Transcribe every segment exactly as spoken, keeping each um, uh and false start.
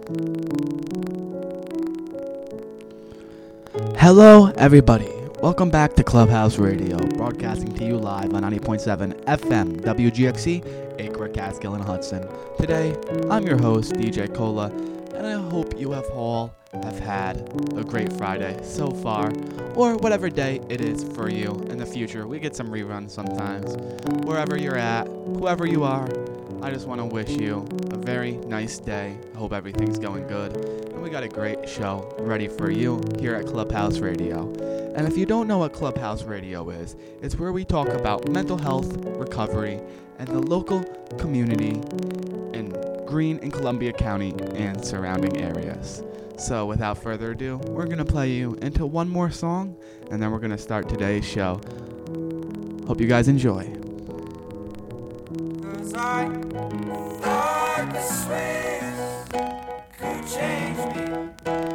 Hello, everybody. Welcome back to Clubhouse Radio, broadcasting to you live on ninety point seven F M W G X C, Acre, Catskill, and Hudson. Today, I'm your host, D J Cola, and I hope you have all have had a great Friday so far, or whatever day it is for you in the future. We get some reruns sometimes. Wherever you're at, whoever you are, I just want to wish you a very nice day. I hope everything's going good. And we got a great show ready for you here at Clubhouse Radio. And if you don't know what Clubhouse Radio is, it's where we talk about mental health, recovery, and the local community in Greene and Columbia County and surrounding areas. So without further ado, we're going to play you into one more song, and then we're going to start today's show. Hope you guys enjoy. 'Cause I thought the Swiss could change me,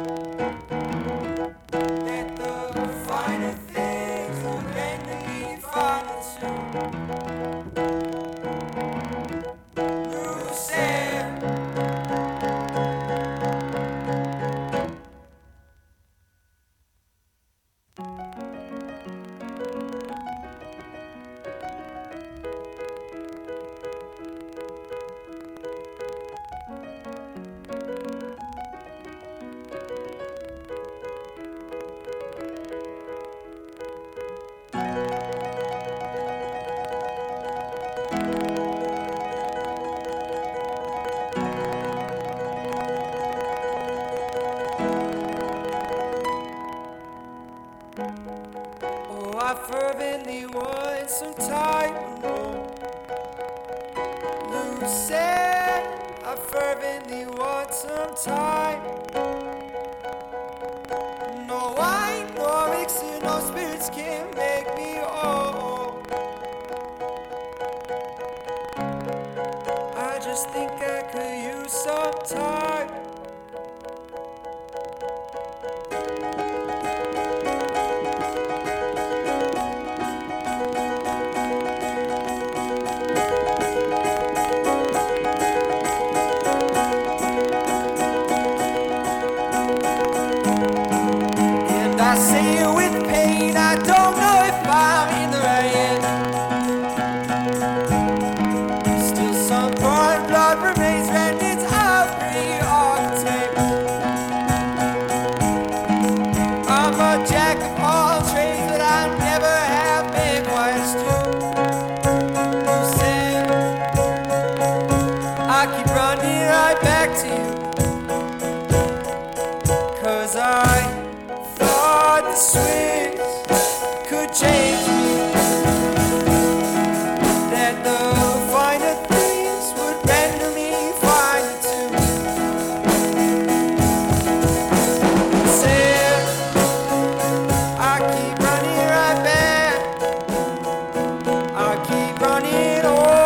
that the finer things would render me finer too. Lucille, oh, I fervently want some time alone. Lucille, I fervently want some time. No wine, no elixir, no spirits can make me whole. I just think I could use some time. And I say it with pain, I don't know if I'm in the right end. Still some foreign blood remains remnants of the archetype. I'm a jack of all trades, but I never have been quite astute. Lucille, I keep running right back to you. 'Cause I thought the Swiss could change me, that the finer things would render me finer too. Said I keep running right back, I keep running on.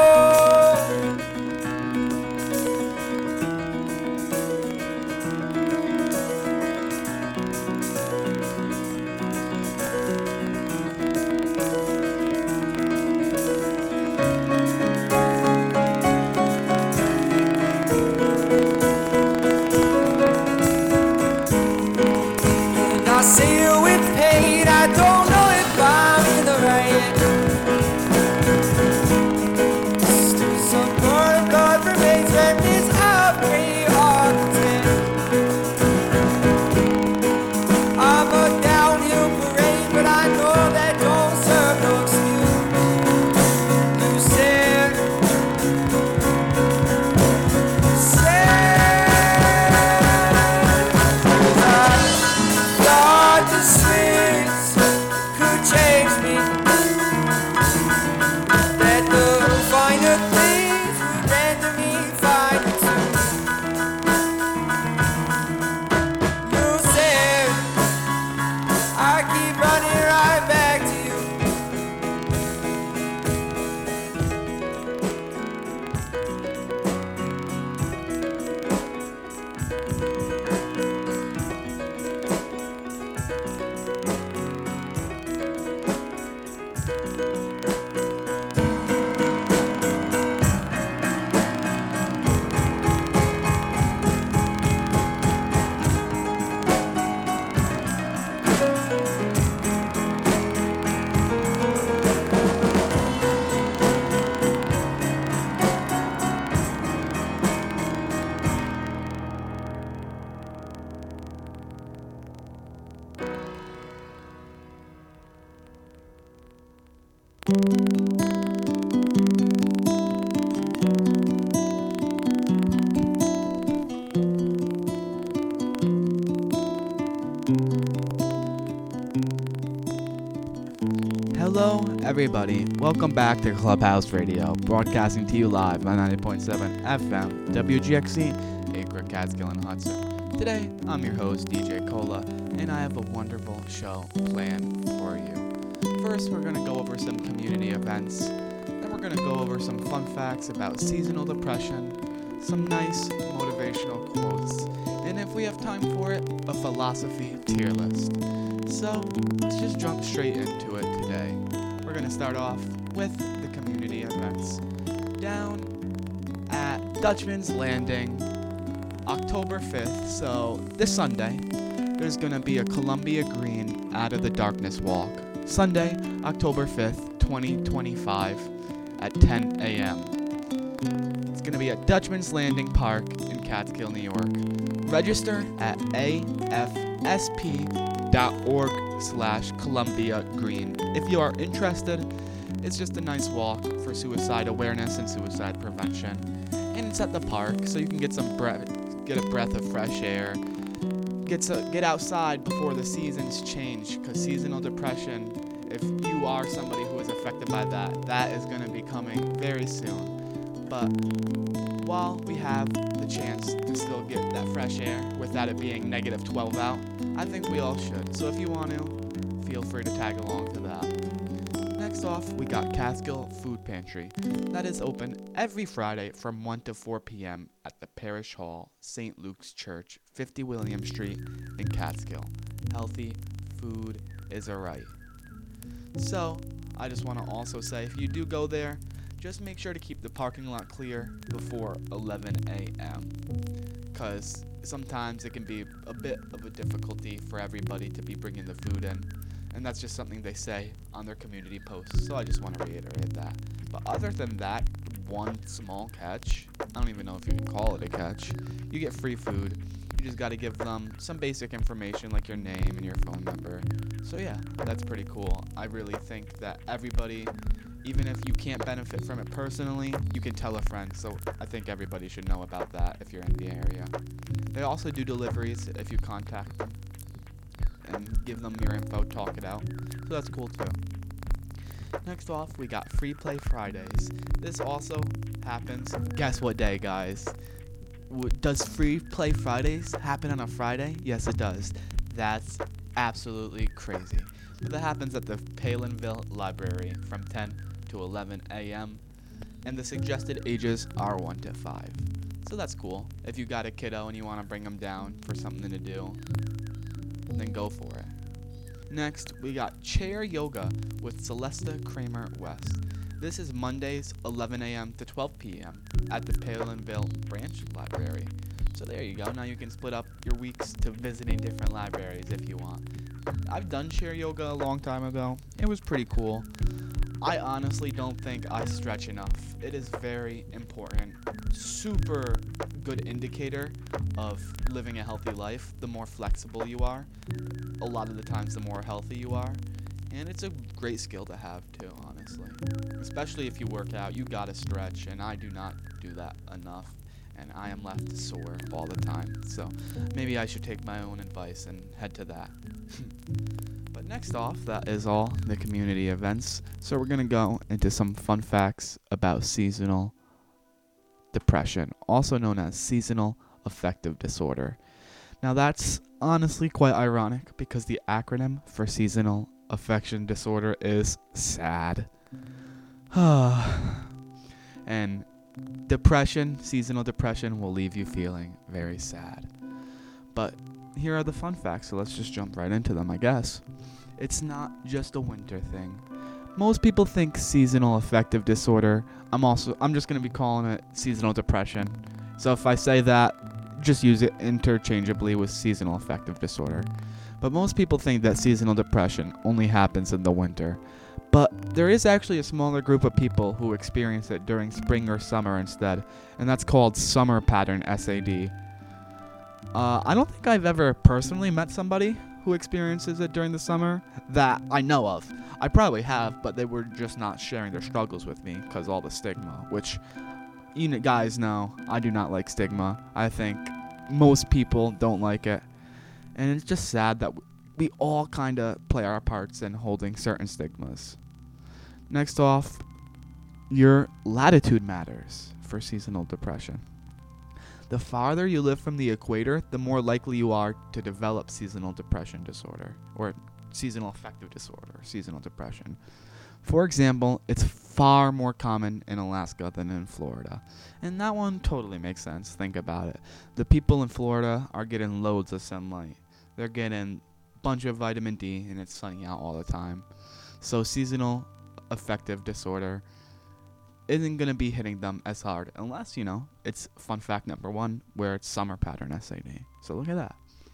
Hello, everybody. Welcome back to Clubhouse Radio, broadcasting to you live on ninety point seven F M, W G X C, Acre, Catskill, and Hudson. Today, I'm your host, D J Cola, and I have a wonderful show planned for you. First, we're going to go over some community events. Then we're going to go over some fun facts about seasonal depression, some nice motivational quotes, and if we have time for it, a philosophy tier list. So, let's just jump straight into it today. We're going to start off with the community events. Down at Dutchman's Landing, October fifth, so this Sunday, there's going to be a Columbia Green Out of the Darkness walk. Sunday, October fifth, twenty twenty-five at ten a.m. It's going to be at Dutchman's Landing Park in Catskill, New York. Register at A F S P dot org slash Columbia Green. If you are interested, it's just a nice walk for suicide awareness and suicide prevention. And it's at the park, so you can get some breath, get a breath of fresh air. Get to, get outside before the seasons change, because seasonal depression, if you are somebody who is affected by that, that is going to be coming very soon. But while we have the chance to still get that fresh air without it being negative twelve out, I think we all should. So if you want to, feel free to tag along to that. Next off, we got Catskill Food Pantry. That is open every Friday from one to four p.m. at the Parish Hall, Saint Luke's Church, fifty William Street in Catskill. Healthy food is a right. So, I just want to also say, if you do go there, just make sure to keep the parking lot clear before eleven a.m. because sometimes it can be a bit of a difficulty for everybody to be bringing the food in, and that's just something they say on their community posts, so I just want to reiterate that. But other than that one small catch, I don't even know if you can call it a catch, you get free food. You just got to give them some basic information like your name and your phone number. So yeah, that's pretty cool. I really think that everybody, even if you can't benefit from it personally, you can tell a friend. So I think everybody should know about that if you're in the area. They also do deliveries if you contact them and give them your info, talk it out. So that's cool too. Next off, we got Free Play Fridays. This also happens. Guess what day, guys? W- does Free Play Fridays happen on a Friday? Yes, it does. That's absolutely crazy. But that happens at the Palinville Library from ten to eleven a.m. and the suggested ages are one to five. So that's cool. If you got a kiddo and you want to bring them down for something to do, then go for it. Next, we got Chair Yoga with Celesta Kramer West. This is Mondays, eleven a.m. to twelve p.m. at the Palinville Branch Library. So there you go. Now you can split up your weeks to visiting different libraries if you want. I've done chair yoga a long time ago. It was pretty cool. I honestly don't think I stretch enough. It is very important. Super good indicator of living a healthy life. The more flexible you are, a lot of the times the more healthy you are. And it's a great skill to have too, honestly. Especially if you work out, you gotta stretch, and I do not do that enough. And I am left sore all the time. So maybe I should take my own advice and head to that. But next off, that is all the community events. So we're going to go into some fun facts about seasonal depression, also known as seasonal affective disorder. Now that's honestly quite ironic because the acronym for seasonal affection disorder is SAD. And depression, seasonal depression, will leave you feeling very sad. But here are the fun facts, so let's just jump right into them, I guess. It's not just a winter thing. Most people think seasonal affective disorder. I'm also, I'm just going to be calling it seasonal depression. So if I say that, just use it interchangeably with seasonal affective disorder. But most people think that seasonal depression only happens in the winter. But there is actually a smaller group of people who experience it during spring or summer instead, and that's called summer pattern S A D. Uh, I don't think I've ever personally met somebody who experiences it during the summer that I know of. I probably have, but they were just not sharing their struggles with me because all the stigma, which you know, guys know, I do not like stigma. I think most people don't like it, and it's just sad that we all kind of play our parts in holding certain stigmas. Next off, your latitude matters for seasonal depression. The farther you live from the equator, the more likely you are to develop seasonal depression disorder, or seasonal affective disorder, seasonal depression. For example, it's far more common in Alaska than in Florida. And that one totally makes sense. Think about it. The people in Florida are getting loads of sunlight. They're getting a bunch of vitamin D, and it's sunny out all the time. So seasonal affective disorder isn't going to be hitting them as hard unless, you know, it's fun fact number one, where it's summer pattern S A D. So look at that.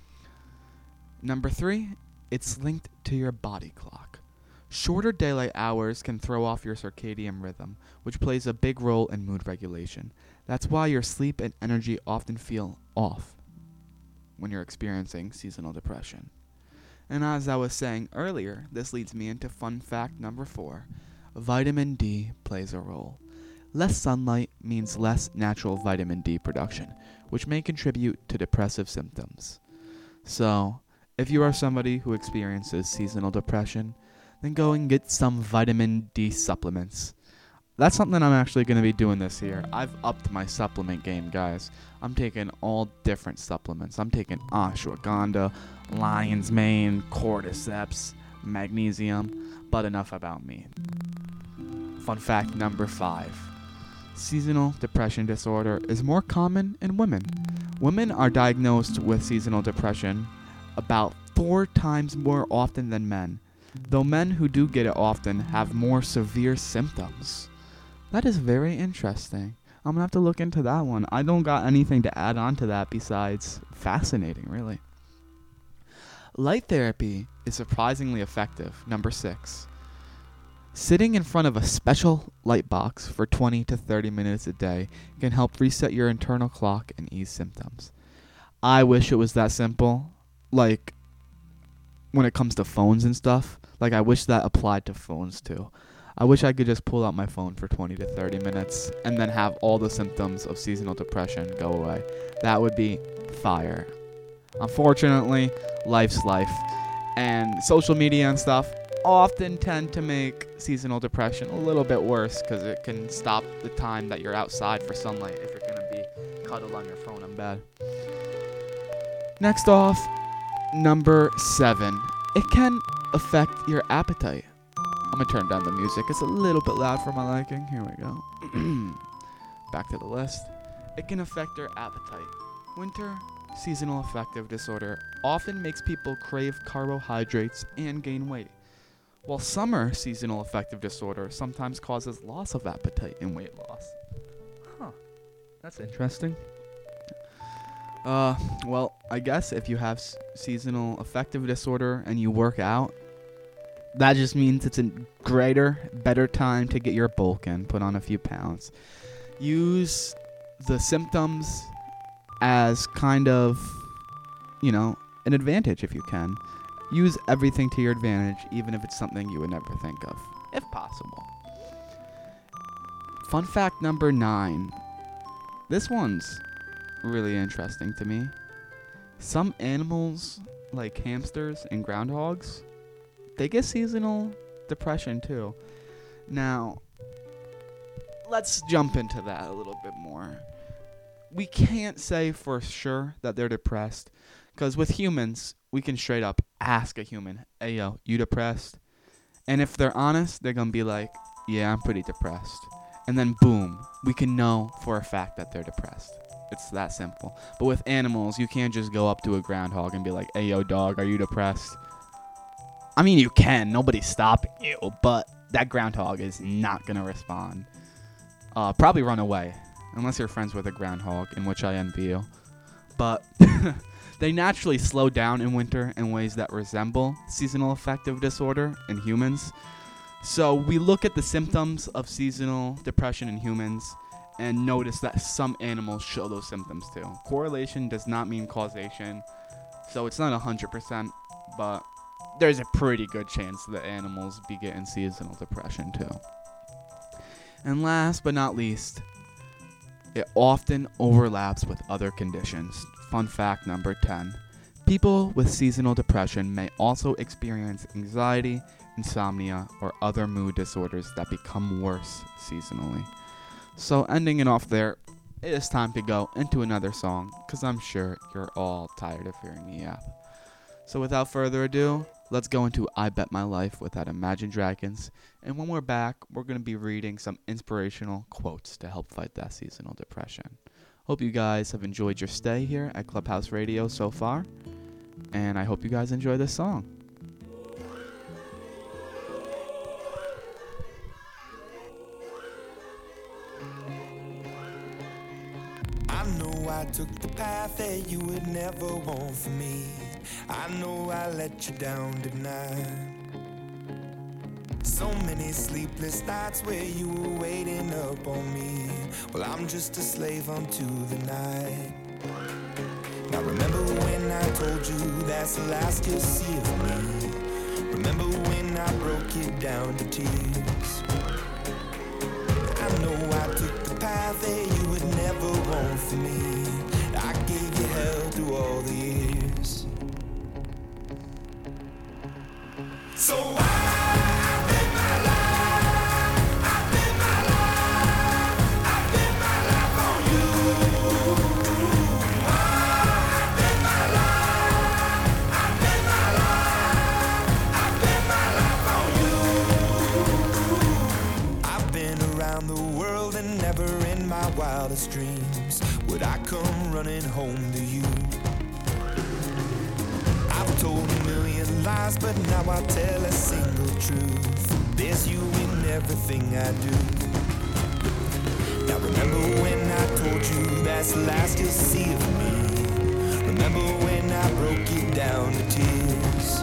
Number three, it's linked to your body clock. Shorter daylight hours can throw off your circadian rhythm, which plays a big role in mood regulation. That's why your sleep and energy often feel off when you're experiencing seasonal depression. And as I was saying earlier, this leads me into fun fact number four. Vitamin D plays a role. Less sunlight means less natural vitamin D production, which may contribute to depressive symptoms. So, if you are somebody who experiences seasonal depression, then go and get some vitamin D supplements. That's something I'm actually going to be doing this year. I've upped my supplement game, guys. I'm taking all different supplements. I'm taking ashwagandha, lion's mane, cordyceps, magnesium, but enough about me. Fun fact number five. Seasonal depression disorder is more common in women. Women are diagnosed with seasonal depression about four times more often than men, though men who do get it often have more severe symptoms. That is very interesting. I'm going to have to look into that one. I don't got anything to add on to that besides fascinating, really. Light therapy is surprisingly effective. Number six. Sitting in front of a special light box for twenty to thirty minutes a day can help reset your internal clock and ease symptoms. I wish it was that simple. Like, when it comes to phones and stuff, like I wish that applied to phones too. I wish I could just pull out my phone for twenty to thirty minutes and then have all the symptoms of seasonal depression go away. That would be fire. Unfortunately, life's life. And social media and stuff often tend to make seasonal depression a little bit worse because it can stop the time that you're outside for sunlight if you're going to be cuddled on your phone in bed. Next off, number seven. It can affect your appetite. I'm going to turn down the music. It's a little bit loud for my liking. Here we go. Back to the list. It can affect your appetite. Winter seasonal affective disorder often makes people crave carbohydrates and gain weight, while summer seasonal affective disorder sometimes causes loss of appetite and weight loss. Huh. That's interesting. Uh, well, I guess if you have s- seasonal affective disorder and you work out, that just means it's a greater, better time to get your bulk in, put on a few pounds. Use the symptoms as kind of, you know, an advantage if you can. Use everything to your advantage, even if it's something you would never think of, if possible. Fun fact number nine. This one's really interesting to me. Some animals, like hamsters and groundhogs, they get seasonal depression too. Now, let's jump into that a little bit more. We can't say for sure that they're depressed, because with humans, we can straight up ask a human, hey yo, you depressed? And if they're honest, they're going to be like, yeah, I'm pretty depressed. And then boom, we can know for a fact that they're depressed. It's that simple. But with animals, you can't just go up to a groundhog and be like, hey yo dog, are you depressed? I mean, you can, nobody's stopping you, but that groundhog is not going to respond. Uh, probably run away, unless you're friends with a groundhog, in which I envy you. But they naturally slow down in winter in ways that resemble seasonal affective disorder in humans. So we look at the symptoms of seasonal depression in humans and notice that some animals show those symptoms too. Correlation does not mean causation, so it's not one hundred percent, but there's a pretty good chance that animals be getting seasonal depression too. And last but not least, it often overlaps with other conditions. Fun fact number ten. People with seasonal depression may also experience anxiety, insomnia, or other mood disorders that become worse seasonally. So ending it off there, it is time to go into another song, because I'm sure you're all tired of hearing me yap. So without further ado, let's go into I Bet My Life with that Imagine Dragons, and when we're back, we're going to be reading some inspirational quotes to help fight that seasonal depression. Hope you guys have enjoyed your stay here at Clubhouse Radio so far, and I hope you guys enjoy this song. I know I took the path that you would never want for me. I know I let you down tonight. So many sleepless nights where you were waiting up on me. Well, I'm just a slave unto the night. Now remember when I told you that's the last you'll see of me. Remember when I broke it down to tears. I know I took the path that you would never want for me. I gave you hell through all the years. So I wildest dreams would I come running home to you. I've told a million lies, but now I tell a single truth. There's you in everything I do. Now remember when I told you that's the last you'll see of me. Remember when I broke you down to tears.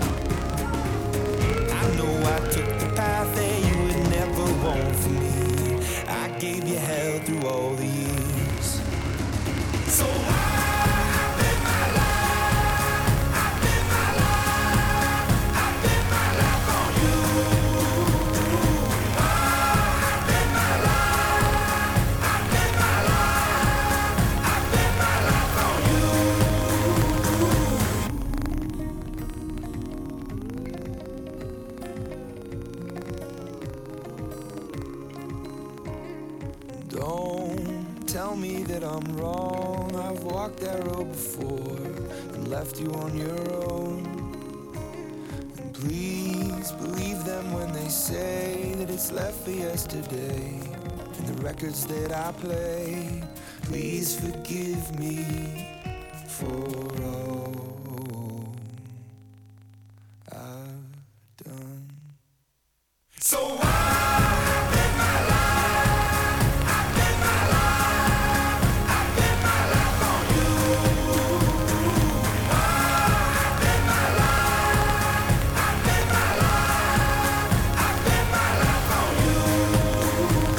I know I took the path that you would never want for me. I gave you hell through all the years. So I bet my life, I bet my life, I bet my life on you. I bet my life, I bet my life, I bet my life on you. Don't tell me that I'm wrong. I've walked that road before and left you on your own. And please believe them when they say that it's left for yesterday. And the records that I play, please forgive me for all I've done. So I bet my life, I bet my life, I bet my life on you. I bet my life, I bet my life, I bet my life on you.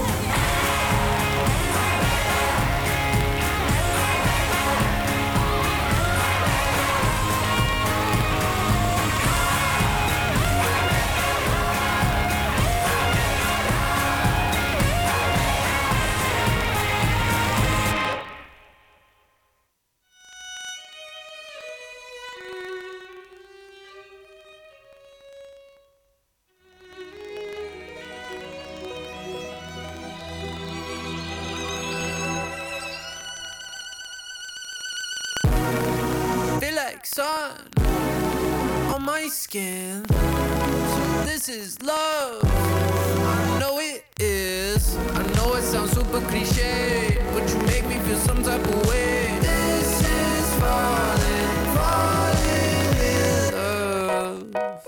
Feel like sun on my skin. So this is love. I know it is. I know it sounds super cliche, but you make me feel some type of way. This is falling, falling in love.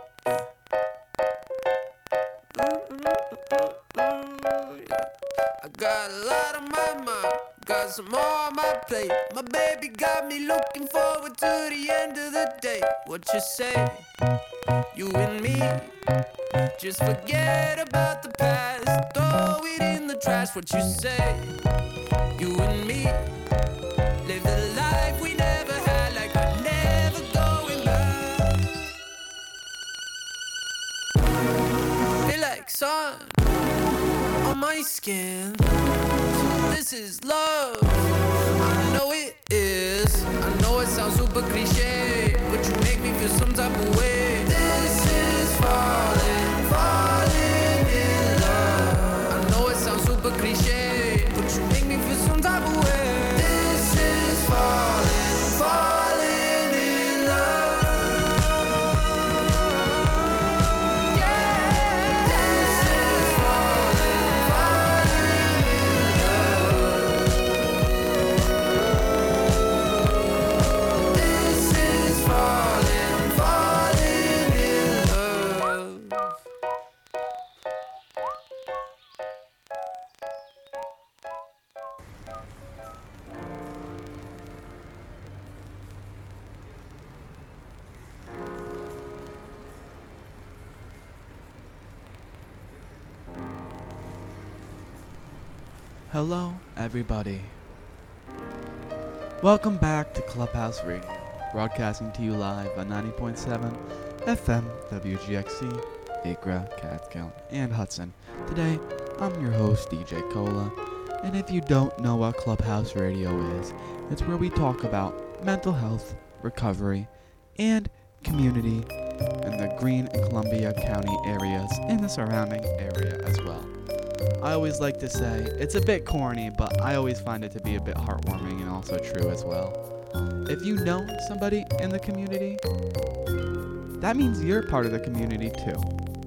I got a lot on my mind, got some more on my plate. My baby got me looking forward to the end of the day. What you say? You and me, just forget about the past, throw it in the trash. What you say? You and me, live the life we never had, like we're never going back. Feel like sun on my skin. So this is love. I know it is. I know it sounds super super cliche, but you make me feel some type of way. This is falling, falling in love. I know it sounds super cliche, but you make me feel some type of way. This is falling, falling in love. Yeah, this is falling, falling in love. This is falling, falling in love. Hello, everybody. Welcome back to Clubhouse Radio, broadcasting to you live on ninety point seven F M W G X C, Acra, Catskill, and Hudson. Today, I'm your host, D J Cola, and if you don't know what Clubhouse Radio is, it's where we talk about mental health, recovery, and community in the Greene and Columbia County areas and the surrounding area as well. I always like to say, it's a bit corny, but I always find it to be a bit heartwarming and also true as well. If you know somebody in the community, that means you're part of the community too.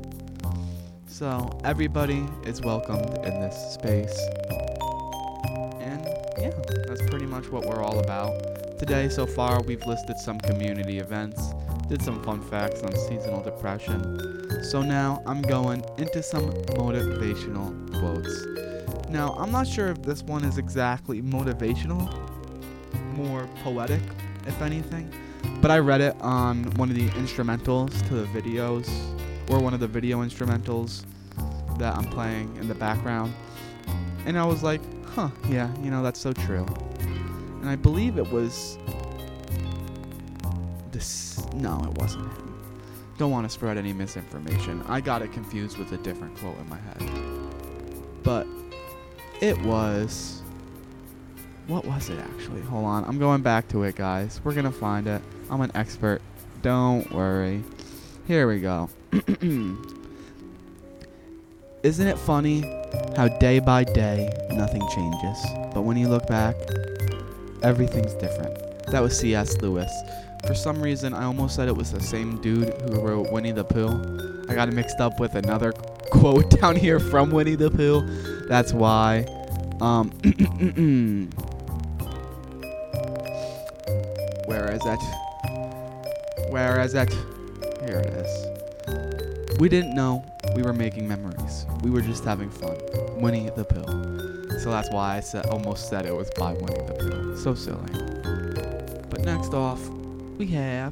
So everybody is welcomed in this space. And yeah, that's pretty much what we're all about. Today so far we've listed some community events, did some fun facts on seasonal depression. So now I'm going into some motivational quotes. Now, I'm not sure if this one is exactly motivational, more poetic, if anything, but I read it on one of the instrumentals to the videos, or one of the video instrumentals that I'm playing in the background, and I was like, huh, yeah, you know, that's so true. And I believe it was this, no, it wasn't him. Don't want to spread any misinformation. I got it confused with a different quote in my head. But it was... What was it actually? Hold on. I'm going back to it, guys. We're going to find it. I'm an expert. Don't worry. Here we go. Isn't it funny how day by day nothing changes, but when you look back, everything's different? That was C S Lewis. For some reason, I almost said it was the same dude who wrote Winnie the Pooh. I got it mixed up with another quote down here from Winnie the Pooh. That's why. Um, where is it? Where is it? Here it is. We didn't know we were making memories. We were just having fun. Winnie the Pooh. So that's why I said, almost said it was by Winnie the Pooh. So silly. But next off, we have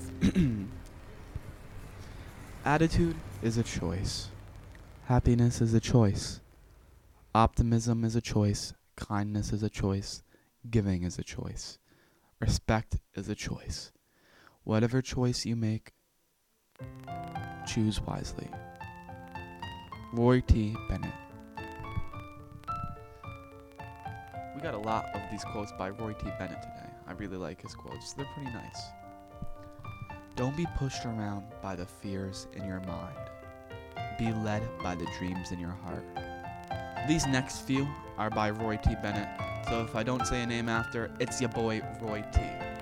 attitude is a choice. Happiness is a choice. Optimism is a choice. Kindness is a choice. Giving is a choice. Respect is a choice. Whatever choice you make, choose wisely. Roy T. Bennett. We got a lot of these quotes by Roy T. Bennett today. I really like his quotes. They're pretty nice. Don't be pushed around by the fears in your mind. Be led by the dreams in your heart. These next few are by Roy T. Bennett, so if I don't say a name after, it's your boy Roy T.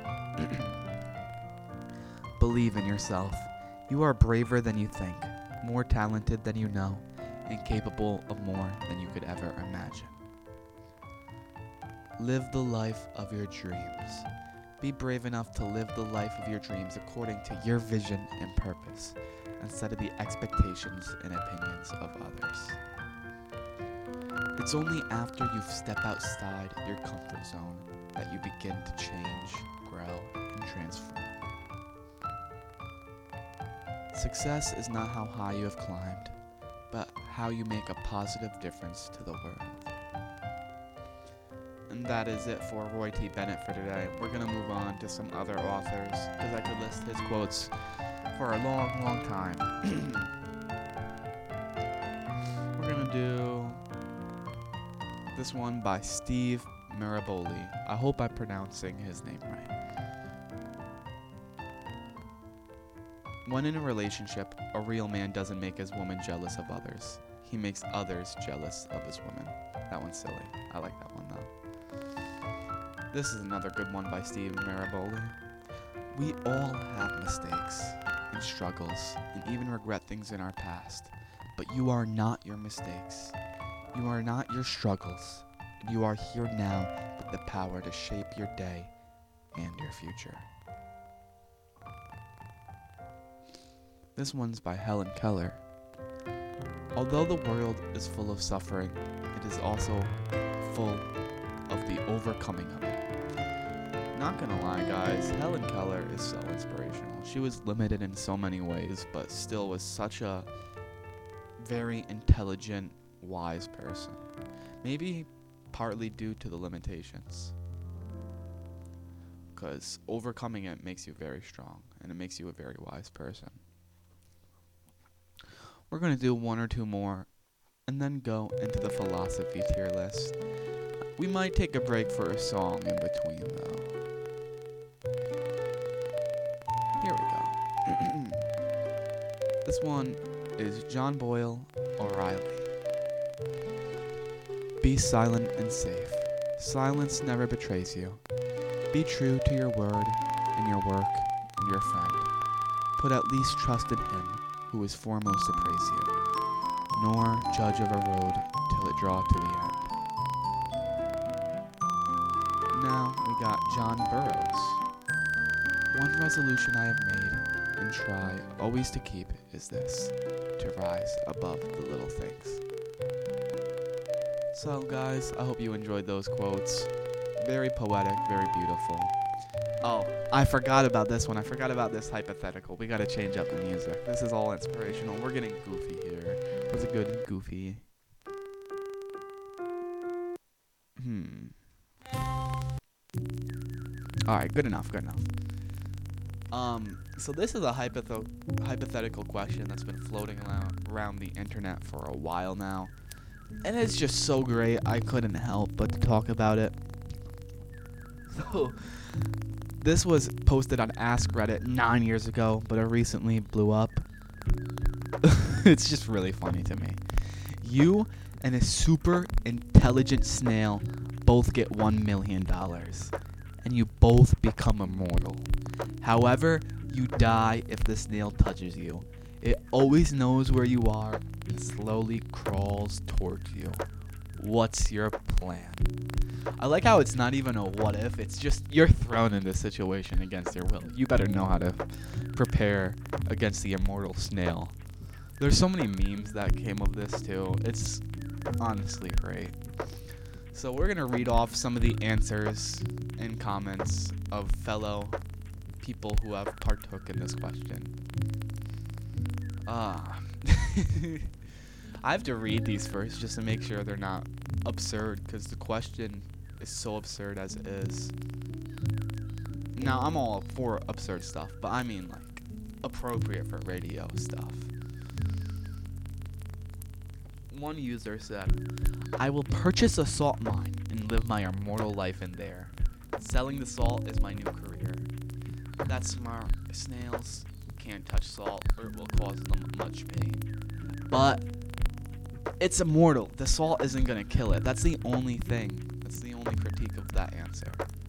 Believe in yourself. You are braver than you think, more talented than you know, and capable of more than you could ever imagine. Live the life of your dreams. Be brave enough to live the life of your dreams according to your vision and purpose, instead of the expectations and opinions of others. It's only after you step outside your comfort zone that you begin to change, grow, and transform. Success is not how high you have climbed, but how you make a positive difference to the world. And that is it for Roy T. Bennett for today. We're going to move on to some other authors, because I could list his quotes for a long, long time. We're going to do this one by Steve Maraboli. I hope I'm pronouncing his name right. When in a relationship, a real man doesn't make his woman jealous of others. He makes others jealous of his woman. That one's silly. I like that one though. This is another good one by Steve Maraboli. We all have mistakes and struggles and even regret things in our past. But you are not your mistakes. You are not your struggles. You are here now with the power to shape your day and your future. This one's by Helen Keller. Although the world is full of suffering, it is also full of the overcoming of it. Not gonna lie, guys, Helen Keller is so inspirational. She was limited in so many ways, but still was such a very intelligent, wise person. Maybe partly due to the limitations. Because overcoming it makes you very strong, and it makes you a very wise person. We're going to do one or two more, and then go into the philosophy tier list. We might take a break for a song in between, though. Here we go. This one is John Boyle O'Reilly. Be silent and safe. Silence never betrays you. Be true to your word and your work and your friend. Put at least trust in him who is foremost to praise you, nor judge of a road till it draw to the end. Now we got John Burroughs. One resolution I have made and try always to keep is this, to rise above the little things. So guys, I hope you enjoyed those quotes. Very poetic, very beautiful. Oh, I forgot about this one. I forgot about this hypothetical. We gotta change up the music. This is all inspirational. We're getting goofy here. What's a good goofy? Hmm. Alright, good enough, good enough. Um, so this is a hypotho- hypothetical question that's been floating around, around the internet for a while now. And it's just so great, I couldn't help but to talk about it. So, this was posted on Ask Reddit nine years ago, but it recently blew up. It's just really funny to me. You and a super intelligent snail both get one million dollars, and you both become immortal. However, you die if the snail touches you. It always knows where you are and slowly crawls towards you. What's your plan? I like how it's not even a what if, it's just you're thrown in this situation against your will. You better know how to prepare against the immortal snail. There's so many memes that came of this too. It's honestly great. So we're going to read off some of the answers and comments of fellow people who have partook in this question. Ah. I have to read these first just to make sure they're not absurd, because the question is so absurd as it is. Now, I'm all for absurd stuff, but I mean, like, appropriate for radio stuff. One user said, I will purchase a salt mine and live my immortal life in there. Selling the salt is my new career. That's smart. Snails can't touch salt or it will cause them much pain. But it's immortal. The salt isn't going to kill it. That's the only thing. That's the only critique of that answer.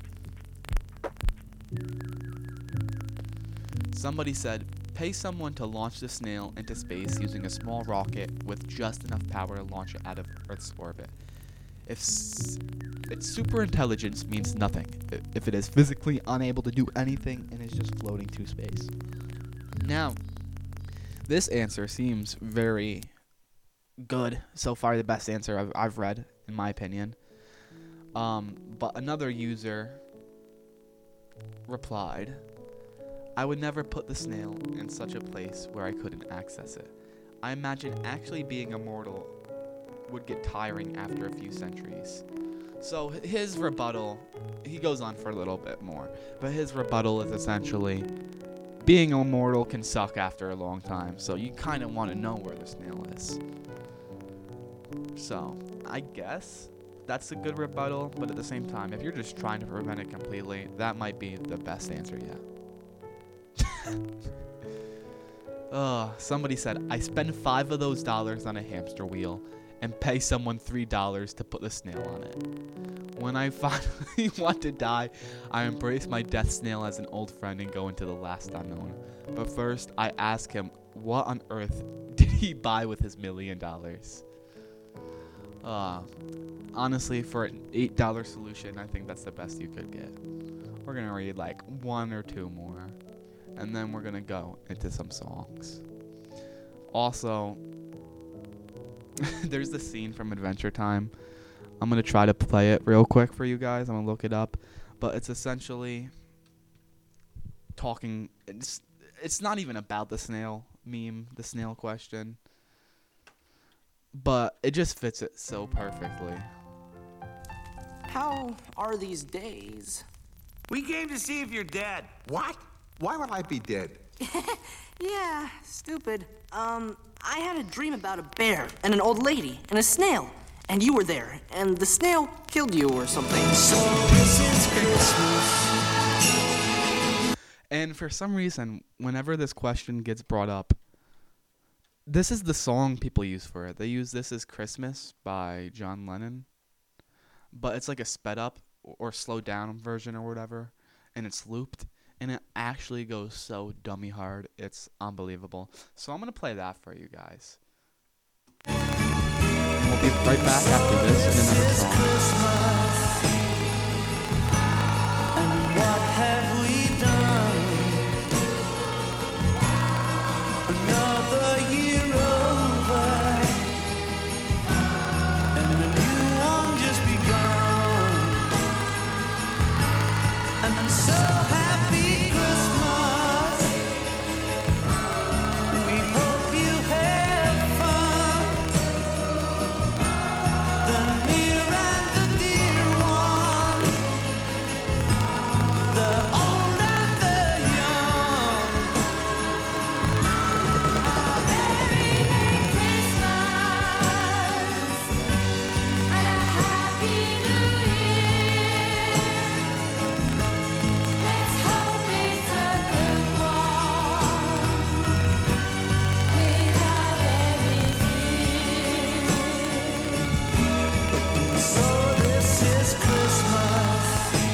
Somebody said, pay someone to launch the snail into space using a small rocket with just enough power to launch it out of Earth's orbit. If s- its super intelligence means nothing, if it is physically unable to do anything and is just floating to space. Now, this answer seems very good. So far, the best answer I've, I've read, in my opinion. Um, but another user replied, I would never put the snail in such a place where I couldn't access it. I imagine actually being immortal would get tiring after a few centuries. So his rebuttal, he goes on for a little bit more, but his rebuttal is essentially, being immortal can suck after a long time, so you kind of want to know where the snail is. So, I guess that's a good rebuttal, but at the same time, if you're just trying to prevent it completely, that might be the best answer yet. Uh, somebody said, I spend five of those dollars on a hamster wheel and pay someone three dollars to put the snail on it. When I finally want to die, I embrace my death snail as an old friend and go into the last unknown. But first, I ask him, what on earth did he buy with his million dollars? Uh, honestly, for an eight dollar solution, I think that's the best you could get. We're going to read like one or two more, and then we're going to go into some songs. Also, there's the scene from Adventure Time. I'm going to try to play it real quick for you guys. I'm going to look it up. But it's essentially talking. It's, it's not even about the snail meme, the snail question. But it just fits it so perfectly. How are these days? We came to see if you're dead. What? Why would I be dead? Yeah, stupid. Um, I had a dream about a bear and an old lady and a snail. And you were there, and the snail killed you or something. So this is Christmas. And for some reason, whenever this question gets brought up, this is the song people use for it. They use This Is Christmas by John Lennon. But it's like a sped up or slowed down version or whatever. And it's looped. And it actually goes so dummy hard. It's unbelievable. So I'm going to play that for you guys. And we'll be right back after this in another song. And what have we done? Another year over, and a new one just begun. And I'm so happy Christmas. We hope you have fun. The near and the dear one, the old and the young. So this is Christmas,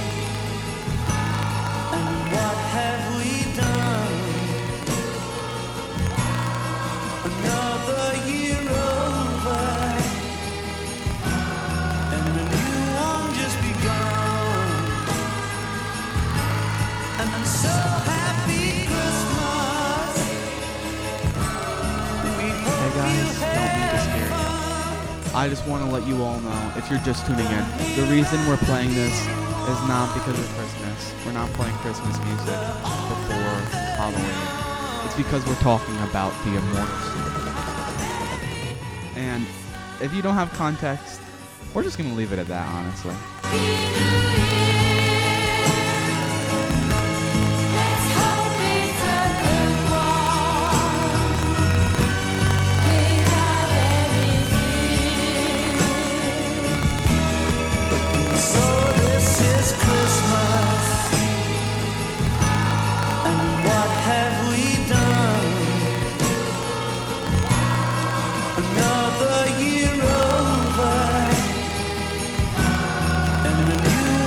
and what have we done? Another year over, and a new one just begun. And I'm so happy Christmas. We hope Hey guys, you don't mean to have scare you. fun. I just want to let you all know, if you're just tuning in, the reason we're playing this is not because of Christmas. We're not playing Christmas music before Halloween. It's because we're talking about the Immortals. And if you don't have context, we're just going to leave it at that, honestly. So this is Christmas, and what have we done? Another year over, and a new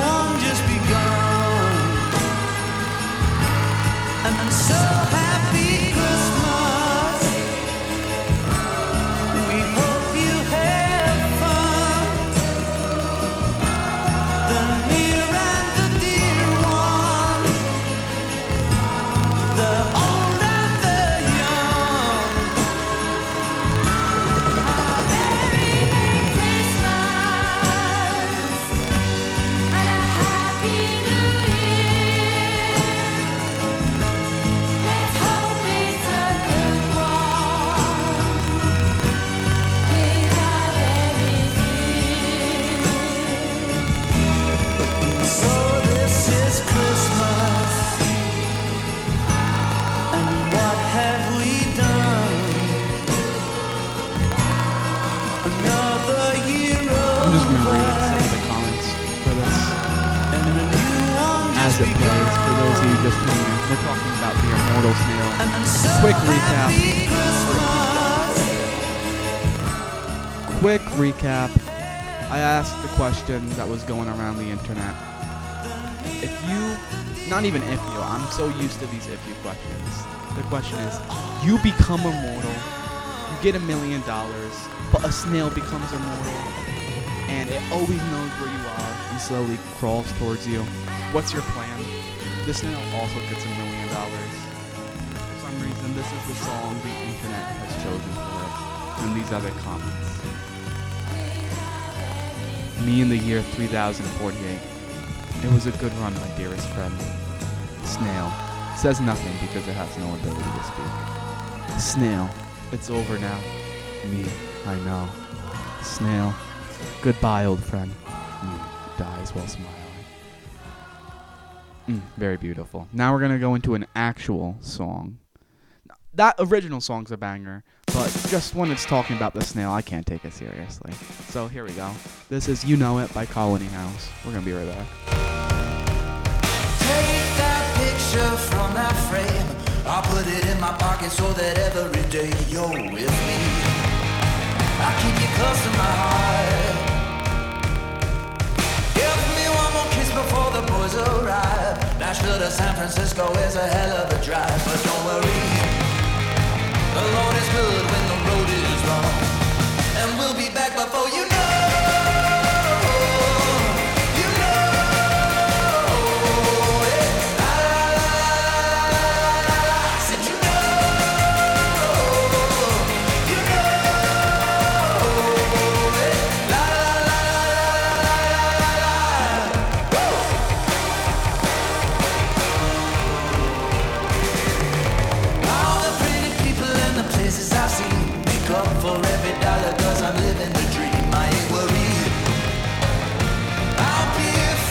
for those of you just tuning in, we're talking about the immortal snail. Quick recap. Quick recap. I asked the question that was going around the internet. If you, not even if you, I'm so used to these if you questions. The question is, you become immortal, you get a million dollars, but a snail becomes immortal, and it always knows where you are and slowly crawls towards you. What's your plan? The snail also gets a million dollars. For some reason, this is the song the internet has chosen for it, and these other comments. Me in the year three thousand forty-eight. It was a good run, my dearest friend. Snail. Says nothing because it has no ability to speak. Snail. It's over now. Me. I know. Snail. Goodbye, old friend. Me. Dies while smiling. Mm, very beautiful. Now we're going to go into an actual song. That original song's a banger, but just when it's talking about the snail, I can't take it seriously. So here we go. This is You Know It by Colony House. We're going to be right back. Take that picture from that frame. I'll put it in my pocket so that every day you're with me. I'll keep you close to my heart. Give me one more kiss before the boys arrive. Nashville to San Francisco is a hell of a drive, but don't worry. The Lord is good when the road is long, and we'll be back before you know. You know, yeah. La, la, la, la, la. I said you know, you know, yeah. La, la, la, la, la, la, la. All the pretty people and the places I've seen make up for every dollar, cause I'm living the dream. I ain't worried, I'll be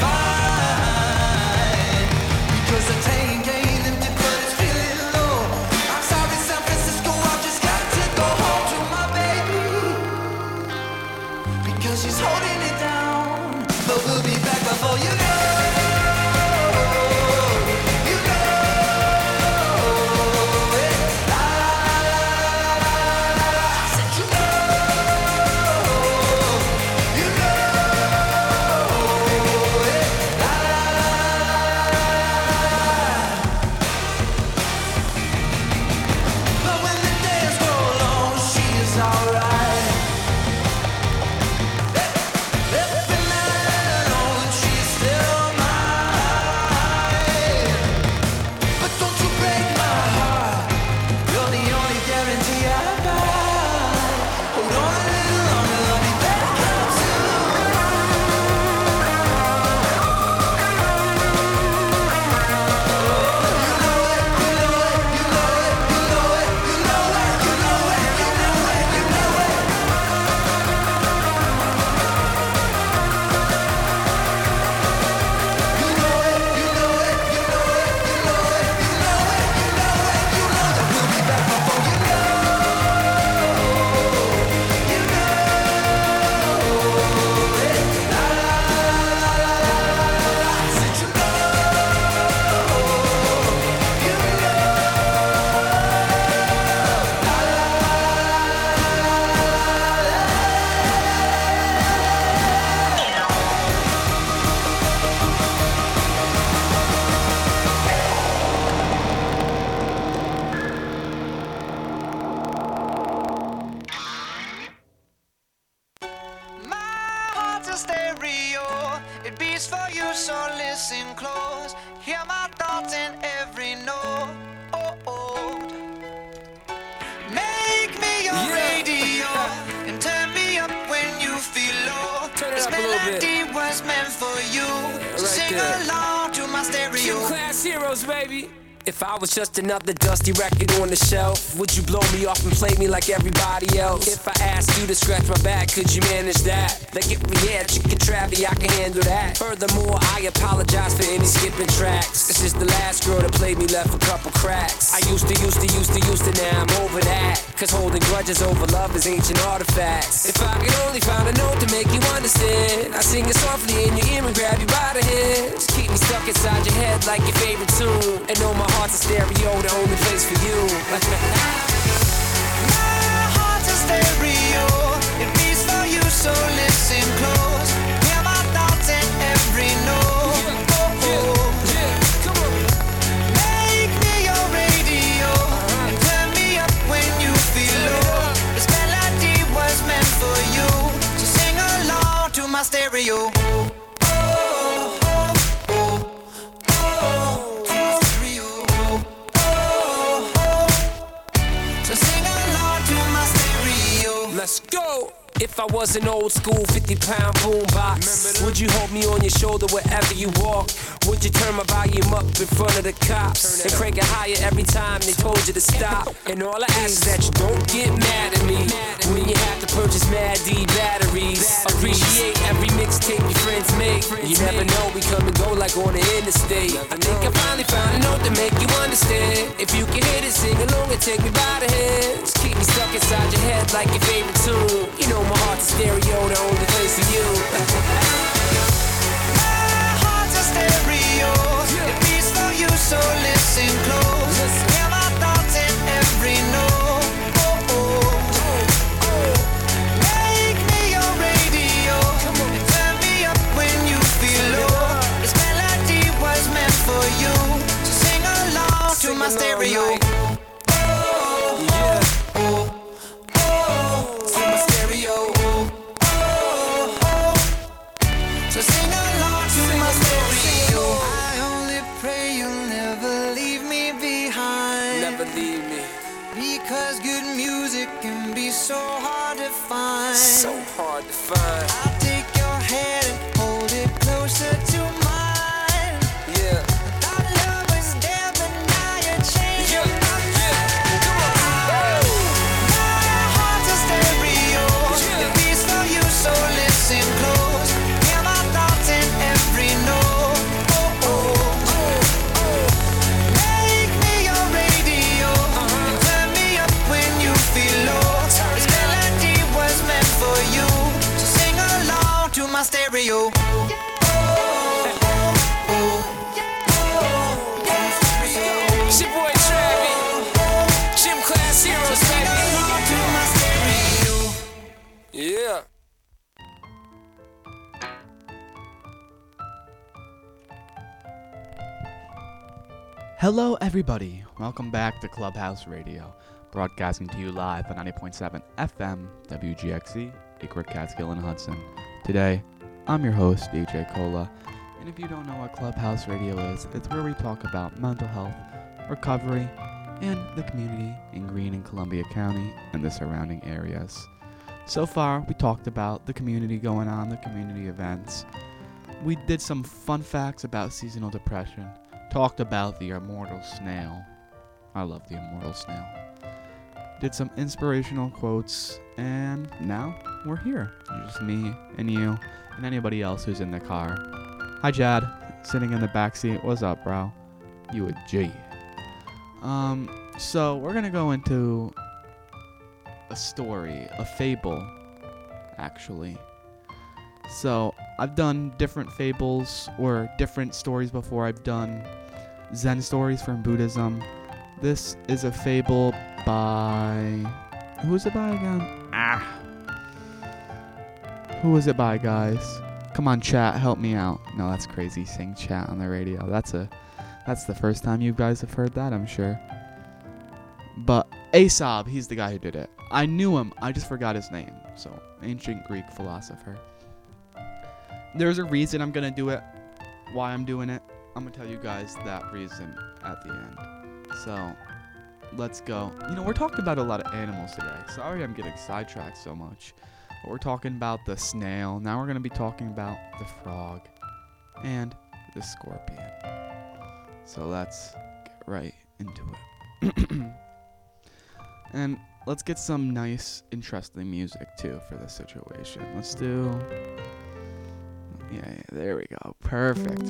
fine, because the tank ain't empty but it's feeling low. I'm sorry San Francisco, I've just got to go home to my baby, because she's holding it down. But we'll be back before you know. You know, yeah. La, la, la, la, la. I said you know, you know, yeah. La, la, la, la, la. But when the days go long, she is alright. Every night alone, she's still mine. But don't you break my heart, you're the only guarantee I got. Hold on a little longer, I'll be back out soon. You know it, you know it, you know it, you know it, you know it, you know it, you know it, you know it. You know it, you know it, you know it, you know it, you know it, you know it, you know that we'll be back before you know. You know it. La, la, la, la, la, la. I said you know. You know. La, la, la, My heart's a stereo, it beats for you, so listen close. Hear my thoughts in every note. Oh, oh. Make me your radio and turn me up when you feel low. Turn it This up a little bit. melody was meant for you, so right sing there. along to my stereo. Q-Class Heroes, baby. If I was just another dusty record on the shelf, would you blow me off and play me like everybody else? If I asked you to scratch my back, could you manage that? Like if we had chicken travy, I can handle that. Furthermore, I apologize for any skipping tracks. This is the last girl that played me, left a couple cracks. I used to, used to, used to, used to, now I'm over that. Cause holding grudges over love is ancient artifacts. If I could only find a note to make you understand, I sing it softly in your ear and grab you by the head. Just keep me stuck inside your head like your favorite tune. And know my heart's a stereo, the only place for you. My heart's a stereo, it beats for you, so listen close. Hear my thoughts in every note. Oh, oh. Yeah, come on. Make me your radio and turn me up when you feel low. This melody was meant for you, so sing along to my stereo. Let's go! If I was an old school fifty pound boombox, would you hold me on your shoulder wherever you walk? Would you turn my volume up in front of the cops and crank it higher every time they told you to stop? And all I ask is that you don't get mad at me when you have to purchase Mad D batteries. Appreciate every mixtape your friends make. You never know, we come and go like on the interstate. I think I finally found a note to make you understand. If you can hit it, sing along and take me by the hand. Just keep me stuck inside your head like your favorite tune. You know my heart's a stereo, the only place for you. My heart's a stereo, it beats for you, so listen close. Hear my thoughts in every note. Oh, oh. Make me your radio and turn me up when you feel low. This melody was meant for you, so sing along to my stereo. Because good music can be so hard to find. So hard to find. I'll take your hand and hold it closer to mine. Yeah. Our love was there, but now you're changing Yeah. my mind. Come on. My heart's a stereo, Yeah. it beats for you, so listen close. Hear my thoughts in every note. Oh, oh. Make me your radio and turn me up when you feel low. This melody was meant for you, so sing along to my stereo. It's your boy Travi. Gym Class Heroes, Sing baby. along to my stereo. Yeah. Hello, everybody. Welcome back to Clubhouse Radio, broadcasting to you live on ninety point seven F M W G X C, Acre, Catskill, and Hudson. Today, I'm your host, D J Cola, and if you don't know what Clubhouse Radio is, it's where we talk about mental health, recovery, and the community in Greene and Columbia County and the surrounding areas. So far, we talked about the community going on, the community events. We did some fun facts about seasonal depression. Talked about the immortal snail. I love the immortal snail. Did some inspirational quotes, and now we're here. Just me and you and anybody else who's in the car. Hi, Jad, sitting in the back seat. What's up, bro? You a G. Um, so we're gonna go into a story, a fable, actually. So I've done different fables or different stories before. I've done Zen stories from Buddhism. This is a fable by... Who is it by again? Ah. Who is it by, guys? Come on, chat, help me out. No, that's crazy, saying chat on the radio. That's a... That's the first time you guys have heard that, I'm sure. But Aesop, he's the guy who did it. I knew him, I just forgot his name. So, ancient Greek philosopher. There's a reason I'm gonna do it. Why I'm doing it. I'm gonna tell you guys that reason at the end. So, let's go. You know, we're talking about a lot of animals today. Sorry I'm getting sidetracked so much. But we're talking about the snail. Now we're gonna be talking about the frog and the scorpion. So let's get get right into it. And let's get some nice, interesting music, too, for this situation. Let's do... Yeah, yeah, there we go. Perfect.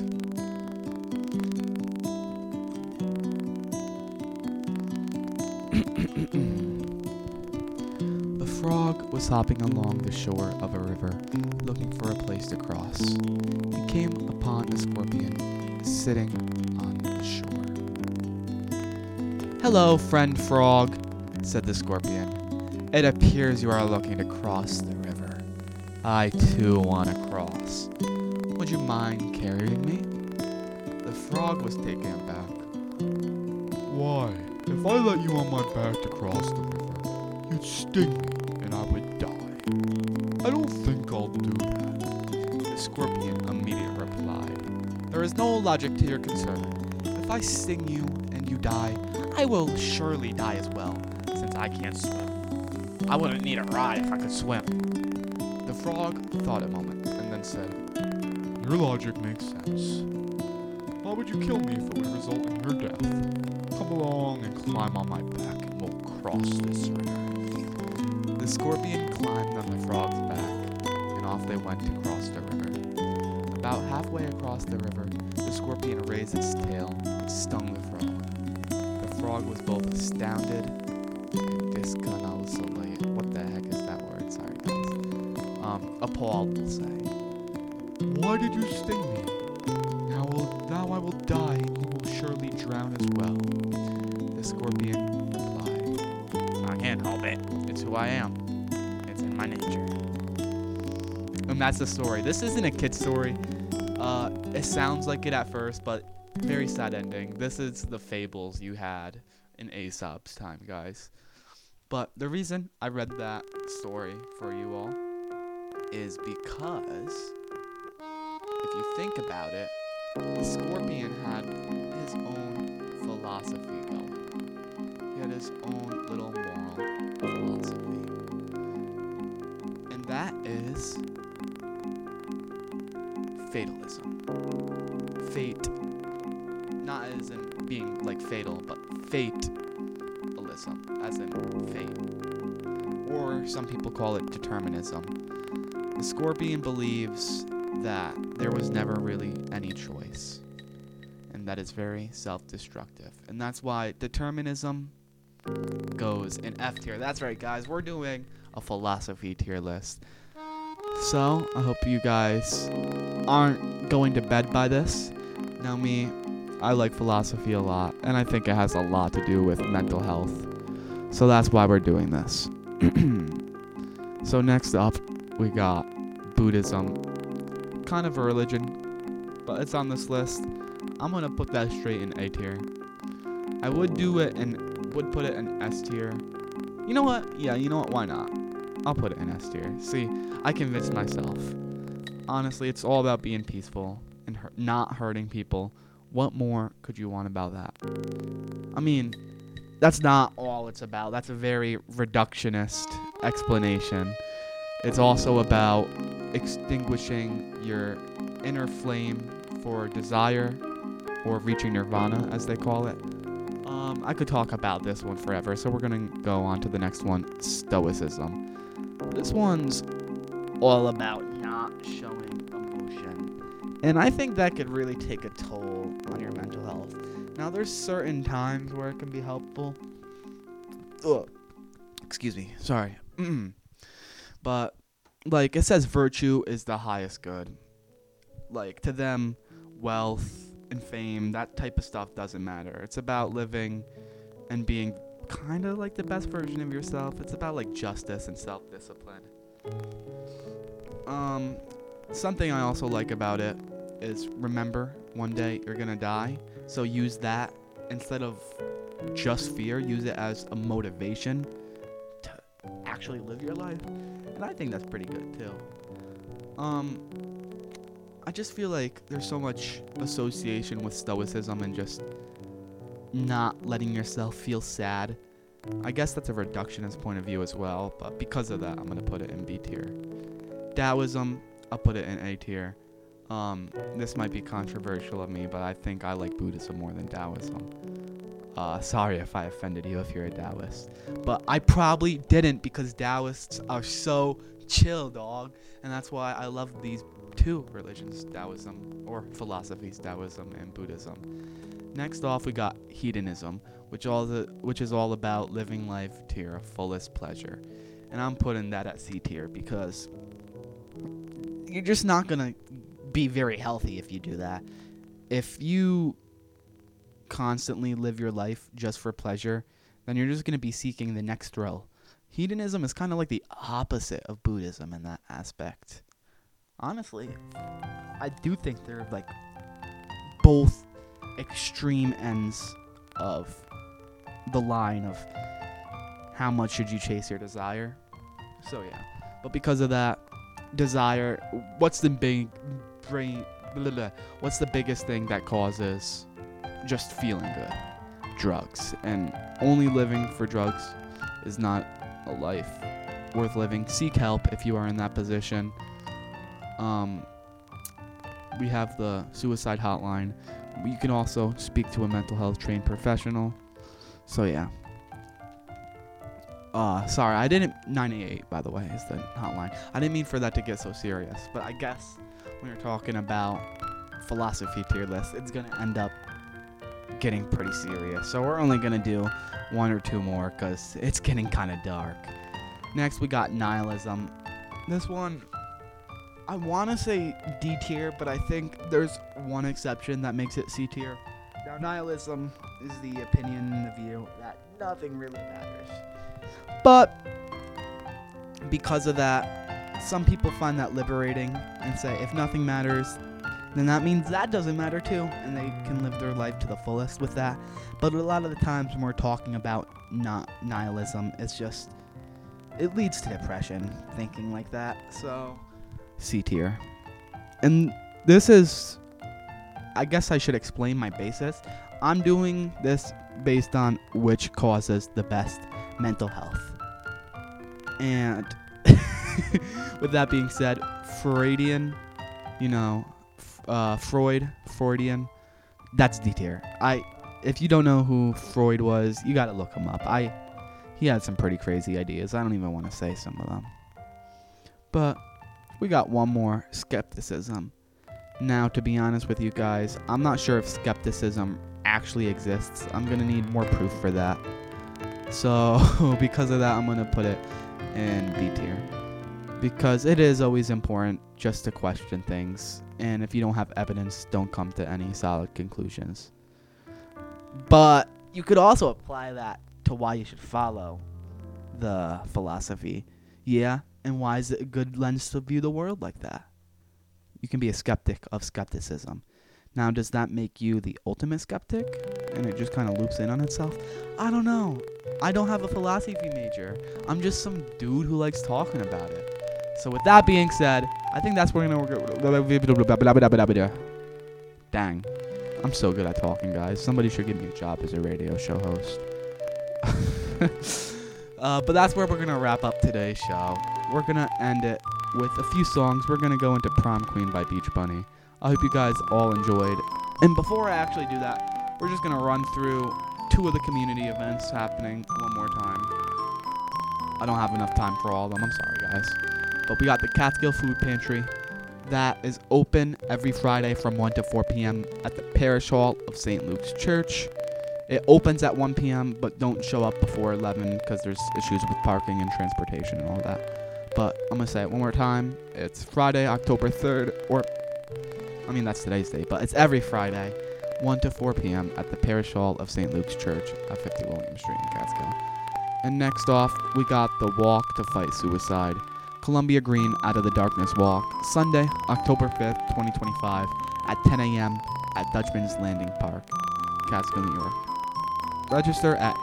The frog was hopping along the shore of a river, looking for a place to cross. He came upon a scorpion sitting on the shore. "Hello, friend frog," said the scorpion. "It appears you are looking to cross the river. I too want to cross. Would you mind carrying me?" The frog was taken aback. "Why? If I let you on my back to cross the river, you'd sting me and I would die. I don't think I'll do that." The scorpion immediately replied, "There is no logic to your concern. If I sting you and you die, I will surely die as well, since I can't swim. I wouldn't need a ride if I could swim." The frog thought a moment and then said, "Your logic makes sense. Why would you kill me if it would result in your death? Come along and climb on my back and we'll cross this river." The scorpion climbed on the frog's back, and off they went to cross the river. About halfway across the river, the scorpion raised its tail and stung the frog. The frog was both astounded and disconsolate. What the heck is that word? Sorry, guys. Um, appalled, we'll say. "Why did you sting me? Now, will, now I will die, and you will surely drown as well." The scorpion replied, "I can't help it. It's who I am. It's in my nature." And that's the story. This isn't a kid's story. Uh, it sounds like it at first, but very sad ending. This is the fables you had in Aesop's time, guys. But the reason I read that story for you all is because, if you think about it, the scorpion had his own philosophy going. He had his own little moral philosophy. And that is fatalism. Fate. Not as in being like fatal, but fatalism, as in fate. Or some people call it determinism. The scorpion believes that there was never really any choice, and that is very self-destructive. And that's why determinism goes in F tier. That's right, guys, we're doing a philosophy tier list. So I hope you guys aren't going to bed by this. Now me, I like philosophy a lot, and I think it has a lot to do with mental health. So that's why we're doing this. So next up, we got Buddhism. Kind of a religion, but it's on this list. I'm gonna put that straight in A tier. I would do it and would put it in S tier. You know what? Yeah, you know what? Why not? I'll put it in S tier. See, I convinced myself. Honestly, it's all about being peaceful and hurt, not hurting people. What more could you want about that? I mean, that's not all it's about. That's a very reductionist explanation. It's also about extinguishing your inner flame for desire, or reaching nirvana, as they call it. Um, I could talk about this one forever, so we're going to go on to the next one, Stoicism. This one's all about not showing emotion, and I think that could really take a toll on your mental health. Now, there's certain times where it can be helpful. Ugh. Excuse me, sorry. But, like, it says virtue is the highest good. Like, to them, wealth and fame, that type of stuff doesn't matter. It's about living and being kind of like the best version of yourself. It's about, like, justice and self-discipline. Um, something I also like about it is, remember, one day you're gonna die. So use that instead of just fear. Use it as a motivation to actually live your life. And I think that's pretty good, too. Um... I just feel like there's so much association with Stoicism and just not letting yourself feel sad. I guess that's a reductionist point of view as well, but because of that, I'm going to put it in B tier. Taoism, I'll put it in A tier. Um, this might be controversial of me, but I think I like Buddhism more than Taoism. Uh, sorry if I offended you if you're a Taoist. But I probably didn't, because Taoists are so chill, dog. And that's why I love these two religions, Taoism, or philosophies, Taoism and Buddhism. Next off, we got hedonism, which all the which is all about living life to your fullest pleasure. And I'm putting that at C tier, because you're just not going to be very healthy if you do that. If you constantly live your life just for pleasure, then you're just going to be seeking the next thrill. Hedonism is kind of like the opposite of Buddhism in that aspect. Honestly, I do think they're like both extreme ends of the line of how much should you chase your desire. So yeah, but because of that desire, what's the big brain blah, blah, what's the biggest thing that causes just feeling good? Drugs. And only living for drugs is not a life worth living. Seek help if you are in that position. Um, we have the suicide hotline. You can also speak to a mental health trained professional. So yeah. Uh, sorry, I didn't, nine eight eight, by the way, is the hotline. I didn't mean for that to get so serious, but I guess when you're talking about philosophy tier list, it's going to end up getting pretty serious. So we're only going to do one or two more, because it's getting kind of dark. Next, we got nihilism. This one, I want to say D tier, but I think there's one exception that makes it C tier. Now, nihilism is the opinion and the view that nothing really matters. But because of that, some people find that liberating and say, if nothing matters, then that means that doesn't matter too, and they can live their life to the fullest with that. But a lot of the times when we're talking about not nihilism, it's just, it leads to depression, thinking like that. So, C tier. And this is, I guess I should explain my basis. I'm doing this based on which causes the best mental health. And with that being said, Freudian, you know, uh, Freud, Freudian, that's D tier. I, if you don't know who Freud was, you gotta look him up. I, he had some pretty crazy ideas. I don't even want to say some of them. But we got one more, skepticism. Now, to be honest with you guys, I'm not sure if skepticism actually exists. I'm gonna need more proof for that. So because of that, I'm gonna put it in B tier, because it is always important just to question things, and if you don't have evidence, don't come to any solid conclusions. But you could also apply that to why you should follow the philosophy. Yeah, and why is it a good lens to view the world like that? You can be a skeptic of skepticism. Now, does that make you the ultimate skeptic? And it just kind of loops in on itself? I don't know. I don't have a philosophy major. I'm just some dude who likes talking about it. So with that being said, I think that's where we're going to... Dang. I'm so good at talking, guys. Somebody should give me a job as a radio show host. uh, but that's where we're going to wrap up today's show. We're going to end it with a few songs. We're going to go into Prom Queen by Beach Bunny. I hope you guys all enjoyed. And before I actually do that, we're just going to run through two of the community events happening one more time. I don't have enough time for all of them. I'm sorry, guys. But we got the Catskill Food Pantry. That is open every Friday from one to four p.m. at the Parish Hall of Saint Luke's Church. It opens at one p.m., but don't show up before eleven because there's issues with parking and transportation and all that. But I'm going to say it one more time. It's Friday, October third, or... I mean, that's today's date, but it's every Friday, one to four p.m. at the Parish Hall of Saint Luke's Church at fifty William Street in Catskill. And next off, we got the Walk to Fight Suicide, Columbia Green Out of the Darkness Walk, Sunday, October fifth, twenty twenty-five, at ten a.m. at Dutchman's Landing Park, Catskill, New York. Register at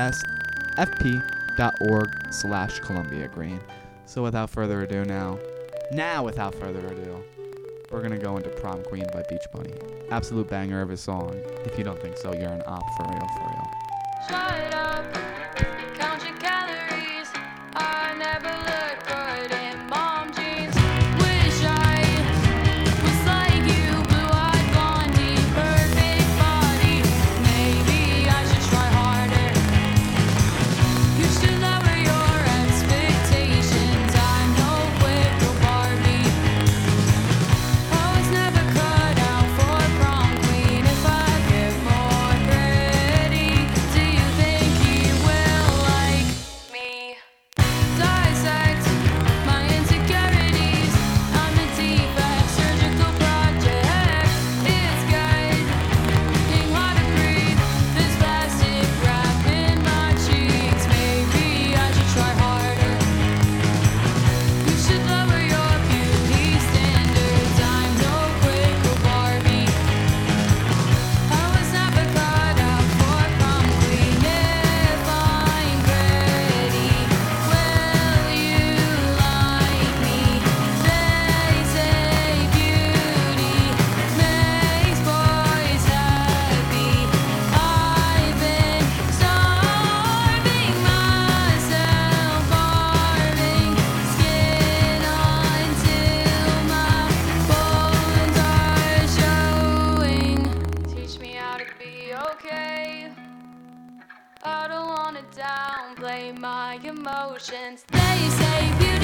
asfp.org slash Columbia Green. So without further ado now, now without further ado, we're going to go into Prom Queen by Beach Bunny. Absolute banger of a song. If you don't think so, you're an op for real, for real. Shut up, count your calories. I never look good in mom jeans. Wish I was like you, blue-eyed blondie, perfect body. Maybe I should try I don't wanna downplay my emotions. They say you